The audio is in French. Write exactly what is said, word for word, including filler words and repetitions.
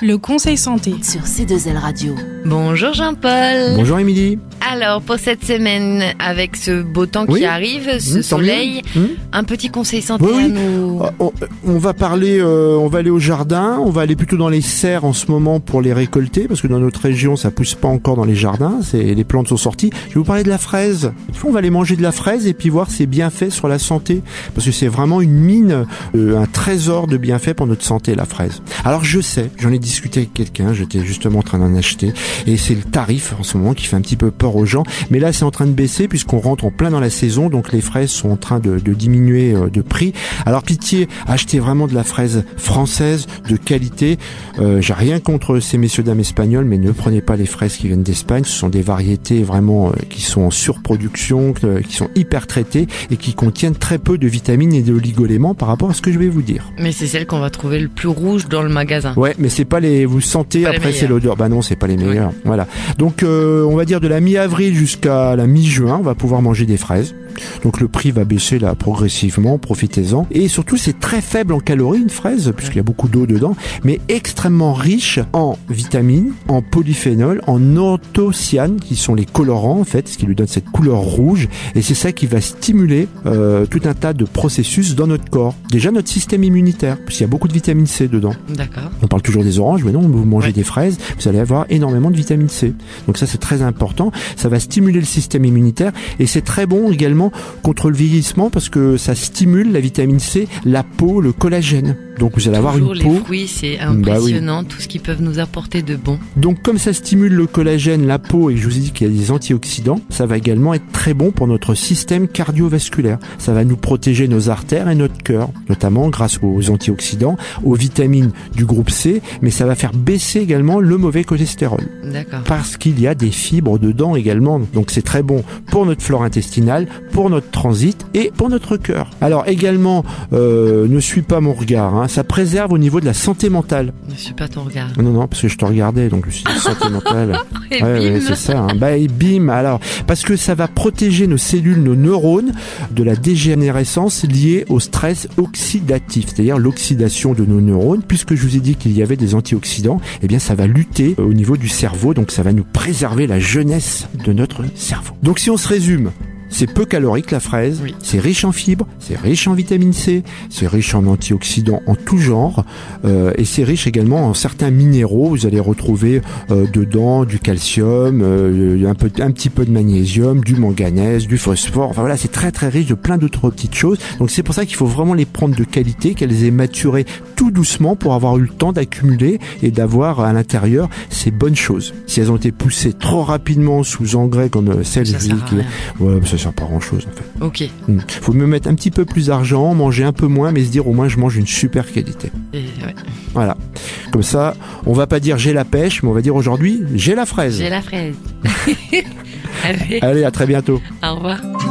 Le conseil santé sur C deux L Radio. Bonjour Jean-Paul. Bonjour Émilie. Alors pour cette semaine, avec ce beau temps oui. qui arrive, ce mmh, soleil, mmh. un petit conseil santé oui, oui. à nous. On, on va parler, euh, on va aller au jardin, on va aller plutôt dans les serres en ce moment pour les récolter, parce que dans notre région ça pousse pas encore dans les jardins, c'est, les plantes sont sorties. Je vais vous parler de la fraise. On va aller manger de la fraise et puis voir ses bienfaits sur la santé, parce que c'est vraiment une mine, euh, un trésor de bienfaits pour notre santé, la fraise. Alors je sais, j'en ai discuté avec quelqu'un, j'étais justement en train d'en acheter, et c'est le tarif en ce moment qui fait un petit peu peur aux gens, mais là c'est en train de baisser puisqu'on rentre en plein dans la saison, donc les fraises sont en train de, de diminuer de prix. Alors pitié, achetez vraiment de la fraise française de qualité. Euh, j'ai rien contre ces messieurs dames espagnols, mais ne prenez pas les fraises qui viennent d'Espagne. Ce sont des variétés vraiment euh, qui sont en surproduction, euh, qui sont hyper traitées et qui contiennent très peu de vitamines et d'oligo-éléments par rapport à ce que je vais vous dire. Mais c'est celle qu'on va trouver le plus rouge dans le magasin. Ouais, mais c'est pas les, vous sentez après c'est l'odeur. Bah non, c'est pas les meilleurs. Ouais. Voilà. Donc euh, on va dire de la mi-avril jusqu'à la mi-juin, on va pouvoir manger des fraises. Donc le prix va baisser là progressivement, profitez-en. Et surtout c'est très faible en calories une fraise, puisqu'il y a beaucoup d'eau dedans, mais extrêmement riche en vitamines, en polyphénol, en anthocyanes, qui sont les colorants en fait, ce qui lui donne cette couleur rouge. Et c'est ça qui va stimuler euh, tout un tas de processus dans notre corps. Déjà notre système immunitaire, puisqu'il y a beaucoup de vitamine C dedans. D'accord. On parle toujours des oranges, mais non, vous mangez ouais. des fraises, vous allez avoir énormément de vitamine C. Donc ça c'est très important, ça va stimuler le système immunitaire et c'est très bon également contre le vieillissement parce que ça stimule la vitamine C, la peau, le collagène. Donc vous allez Toujours avoir une les peau. Les fruits, c'est impressionnant, bah oui. tout ce qu'ils peuvent nous apporter de bon. Donc comme ça stimule le collagène, la peau, et je vous ai dit qu'il y a des antioxydants, ça va également être très bon pour notre système cardiovasculaire. Ça va nous protéger nos artères et notre cœur, notamment grâce aux antioxydants, aux vitamines du groupe C, mais ça va faire baisser également le mauvais cholestérol. D'accord. Parce qu'il y a des fibres dedans également. Donc c'est très bon pour notre flore intestinale, pour notre transit et pour notre cœur. Alors également, euh, ne suis pas mon regard, hein, ça préserve au niveau de la santé mentale. Ne suis pas ton regard. Non, non, parce que je te regardais, donc je suis dit santé mentale. Et ouais, bim. ouais, c'est ça. Hein. Bah, et bim. Alors, parce que ça va protéger nos cellules, nos neurones de la dégénérescence liée au stress oxydatif, c'est-à-dire l'oxydation de nos neurones. Puisque je vous ai dit qu'il y avait des antioxydants, eh bien, ça va lutter au niveau du cerveau, donc ça va nous préserver la jeunesse de notre cerveau. Donc, si on se résume. C'est peu calorique la fraise, oui. C'est riche en fibres, c'est riche en vitamine C, c'est riche en antioxydants en tout genre, euh, et c'est riche également en certains minéraux. Vous allez retrouver euh, dedans du calcium, euh, un, peu, un petit peu de magnésium, du manganèse, du phosphore. Enfin voilà, c'est très très riche de plein d'autres petites choses. Donc c'est pour ça qu'il faut vraiment les prendre de qualité, qu'elles aient maturé tout doucement pour avoir eu le temps d'accumuler et d'avoir à l'intérieur ces bonnes choses. Si elles ont été poussées trop rapidement sous engrais comme celle ça qui, ouais, ça sert pas grand chose en fait. Ok. Mmh. Faut me mettre un petit peu plus d'argent, manger un peu moins, mais se dire au moins je mange une super qualité. Et ouais. Voilà. Comme ça, on va pas dire j'ai la pêche, mais on va dire aujourd'hui j'ai la fraise. J'ai la fraise. Allez. Allez, à très bientôt. Au revoir.